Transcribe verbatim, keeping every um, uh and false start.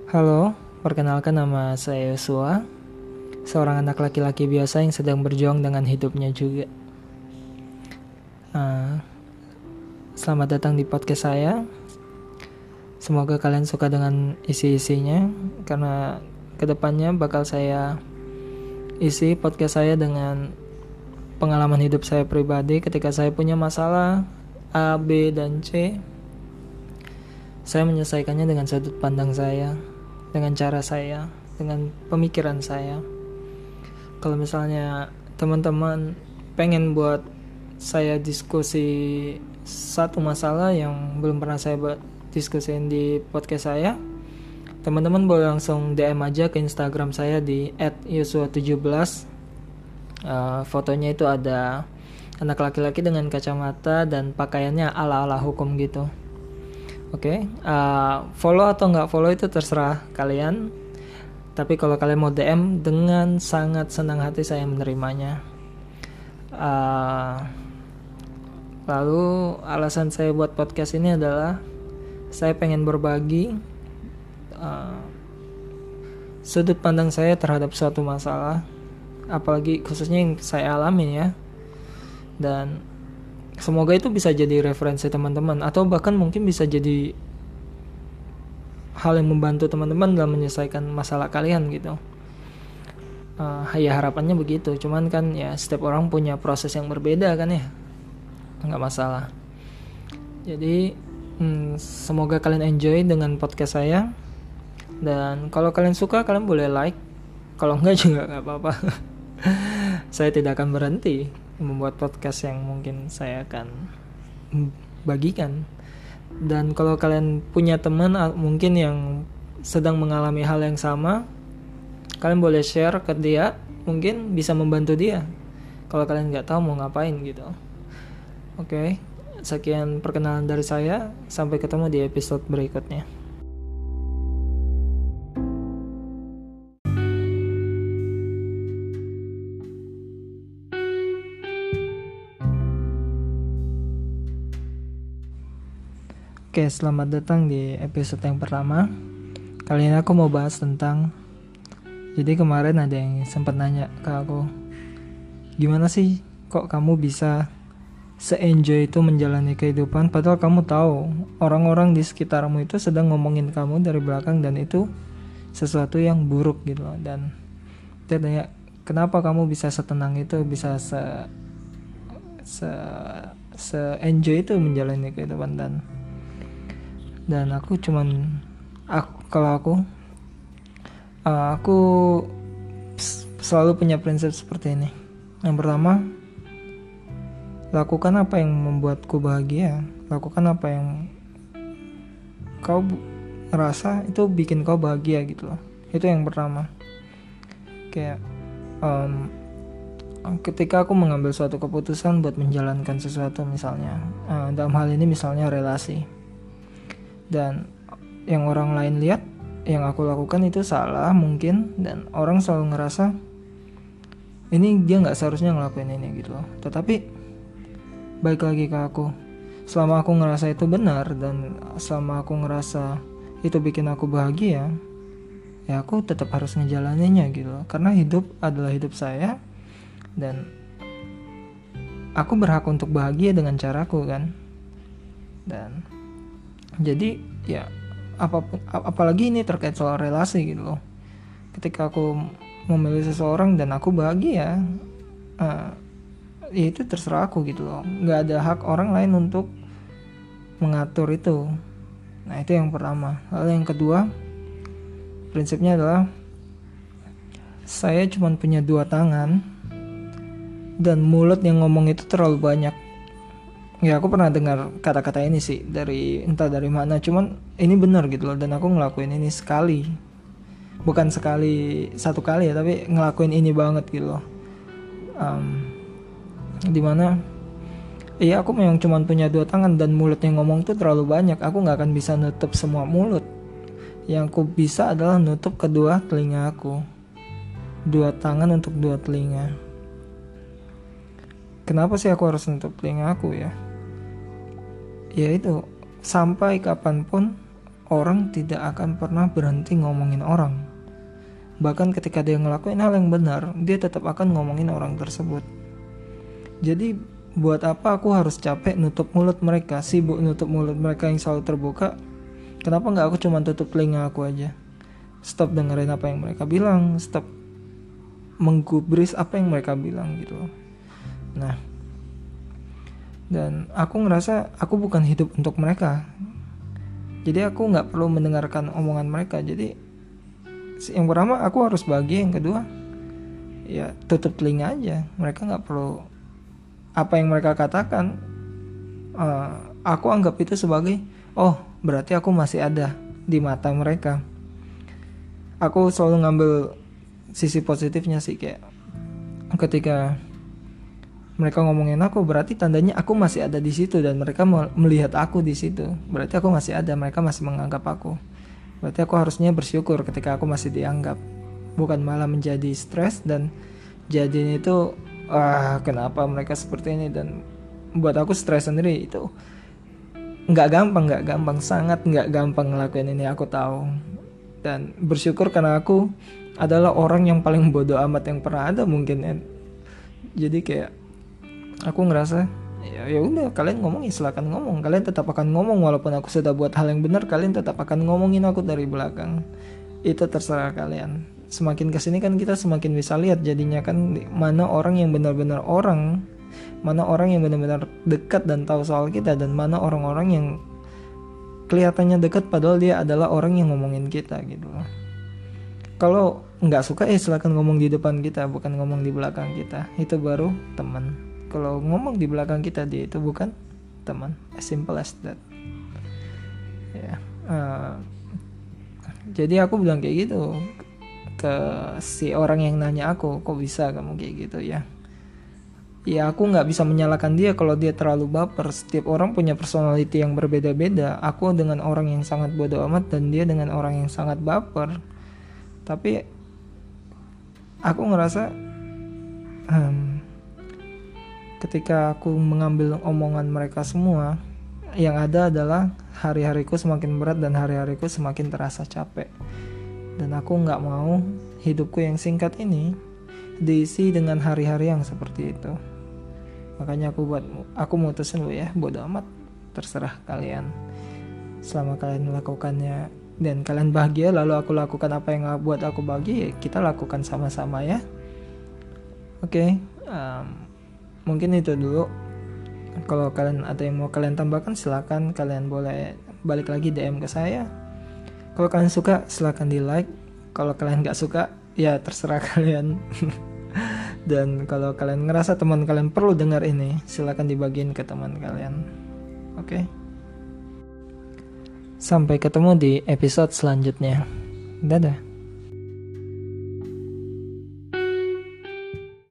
Halo, perkenalkan nama saya Yosua, seorang anak laki-laki biasa yang sedang berjuang dengan hidupnya juga. Uh, selamat datang di podcast saya. Semoga kalian suka dengan isi-isinya, karena kedepannya bakal saya isi podcast saya dengan pengalaman hidup saya pribadi ketika saya punya masalah A, B, dan C. Saya menyelesaikannya dengan sudut pandang saya, dengan cara saya, dengan pemikiran saya. Kalau misalnya teman-teman pengen buat saya diskusi satu masalah yang belum pernah saya buat diskusiin di podcast saya, teman-teman boleh langsung D M aja ke Instagram saya di et yosua tujuh belas. uh, Fotonya itu ada anak laki-laki dengan kacamata dan pakaiannya ala-ala hukum gitu. Oke, okay. uh, follow atau nggak follow itu terserah kalian. Tapi kalau kalian mau D M, dengan sangat senang hati saya menerimanya. Uh, lalu alasan saya buat podcast ini adalah saya pengen berbagi uh, sudut pandang saya terhadap suatu masalah, apalagi khususnya yang saya alami ya. Dan semoga itu bisa jadi referensi teman-teman, atau bahkan mungkin bisa jadi hal yang membantu teman-teman dalam menyelesaikan masalah kalian gitu. Uh, ya harapannya begitu. Cuman kan ya setiap orang punya proses yang berbeda kan ya, nggak masalah. Jadi hmm, semoga kalian enjoy dengan podcast saya. Dan kalau kalian suka, kalian boleh like. Kalau enggak juga nggak apa-apa. Saya tidak akan berhenti membuat podcast yang mungkin saya akan bagikan. Dan kalau kalian punya teman mungkin yang sedang mengalami hal yang sama, kalian boleh share ke dia, mungkin bisa membantu dia kalau kalian nggak tahu mau ngapain gitu. Oke, sekian perkenalan dari saya. Sampai ketemu di episode berikutnya. Oke, selamat datang di episode yang pertama. Kali ini aku mau bahas tentang, jadi kemarin ada yang sempat nanya ke aku, gimana sih kok kamu bisa se-enjoy itu menjalani kehidupan, padahal kamu tahu orang-orang di sekitarmu itu sedang ngomongin kamu dari belakang dan itu sesuatu yang buruk gitu loh. Dan dia tanya, kenapa kamu bisa setenang itu, bisa se se se-enjoy itu menjalani kehidupan. Dan dan aku cuman aku kalau aku uh, aku selalu punya prinsip seperti ini. Yang pertama, lakukan apa yang membuatku bahagia, lakukan apa yang kau rasa itu bikin kau bahagia gitu loh. Itu yang pertama. Kayak um, ketika aku mengambil suatu keputusan buat menjalankan sesuatu, misalnya uh, dalam hal ini misalnya relasi, dan yang orang lain lihat yang aku lakukan itu salah mungkin, dan orang selalu ngerasa ini dia nggak seharusnya ngelakuin ini gitu loh. Tetapi balik lagi ke aku, selama aku ngerasa itu benar dan selama aku ngerasa itu bikin aku bahagia, ya aku tetap harus ngejalaninnya gitu loh. Karena hidup adalah hidup saya dan aku berhak untuk bahagia dengan caraku kan. Dan jadi ya apapun, apalagi ini terkait soal relasi gitu loh. Ketika aku memilih seseorang dan aku bahagia, uh, ya itu terserah aku gitu loh. Nggak ada hak orang lain untuk mengatur itu. Nah itu yang pertama. Lalu yang kedua, prinsipnya adalah saya cuma punya dua tangan dan mulut yang ngomong itu terlalu banyak. Ya aku pernah dengar kata-kata ini sih dari entah dari mana, cuman ini benar gitu loh. Dan aku ngelakuin ini sekali, bukan sekali satu kali ya, tapi ngelakuin ini banget gitu loh. Um, dimana iya aku memang cuma punya dua tangan dan mulut yang ngomong tuh terlalu banyak. Aku nggak akan bisa nutup semua mulut. Yang aku bisa adalah nutup kedua telinga aku. Dua tangan untuk dua telinga. Kenapa sih aku harus nutup telinga aku ya? Ya itu, sampai kapanpun orang tidak akan pernah berhenti ngomongin orang. Bahkan ketika dia ngelakuin hal yang benar, dia tetap akan ngomongin orang tersebut. Jadi buat apa aku harus capek nutup mulut mereka, sibuk nutup mulut mereka yang selalu terbuka? Kenapa gak aku cuma tutup telinga aku aja? Stop dengerin apa yang mereka bilang, stop menggubris apa yang mereka bilang gitu. Nah, dan aku ngerasa aku bukan hidup untuk mereka. Jadi aku gak perlu mendengarkan omongan mereka. Jadi yang pertama aku harus bahagia, yang kedua ya tutup telinga aja. Mereka gak perlu, apa yang mereka katakan uh, aku anggap itu sebagai, oh berarti aku masih ada di mata mereka. Aku selalu ngambil sisi positifnya sih, kayak ketika mereka ngomongin aku, berarti tandanya aku masih ada di situ dan mereka melihat aku di situ. Berarti aku masih ada, mereka masih menganggap aku. Berarti aku harusnya bersyukur ketika aku masih dianggap, bukan malah menjadi stres dan jadinya itu ah kenapa mereka seperti ini, dan buat aku stres sendiri. Itu nggak gampang, nggak gampang, sangat nggak gampang ngelakuin ini, aku tahu. Dan bersyukur karena aku adalah orang yang paling bodoh amat yang pernah ada mungkin ya. Jadi kayak aku ngerasa ya ya udah, kalian ngomong ya silakan ngomong, kalian tetap akan ngomong walaupun aku sudah buat hal yang benar, kalian tetap akan ngomongin aku dari belakang. Itu terserah kalian. Semakin kesini kan kita semakin bisa lihat jadinya kan, mana orang yang benar-benar orang, mana orang yang benar-benar dekat dan tahu soal kita, dan mana orang-orang yang kelihatannya dekat padahal dia adalah orang yang ngomongin kita gitu loh. Kalau nggak suka eh silakan ngomong di depan kita, bukan ngomong di belakang kita. Itu baru teman. Kalau ngomong di belakang kita, dia itu bukan teman. As simple as that. Ya. Uh, jadi aku bilang kayak gitu ke si orang yang nanya aku, kok bisa kamu kayak gitu ya? Ya aku nggak bisa menyalahkan dia kalau dia terlalu baper. Setiap orang punya personality yang berbeda-beda. Aku dengan orang yang sangat bodoh amat dan dia dengan orang yang sangat baper. Tapi aku ngerasa hmm, ketika aku mengambil omongan mereka semua, yang ada adalah hari-hariku semakin berat dan hari-hariku semakin terasa capek. Dan aku gak mau hidupku yang singkat ini diisi dengan hari-hari yang seperti itu. Makanya aku buat aku mutusin dulu ya, bodo amat, terserah kalian. Selama kalian melakukannya dan kalian bahagia, lalu aku lakukan apa yang buat aku bahagia, ya kita lakukan sama-sama ya. Oke, okay, um, mungkin itu dulu. Kalau kalian ada yang mau kalian tambahkan, silakan kalian boleh balik lagi D M ke saya. Kalau kalian suka, silakan di like. Kalau kalian nggak suka, ya terserah kalian. Dan kalau kalian ngerasa teman kalian perlu dengar ini, silakan dibagiin ke teman kalian. Oke. Okay? Sampai ketemu di episode selanjutnya. Dadah.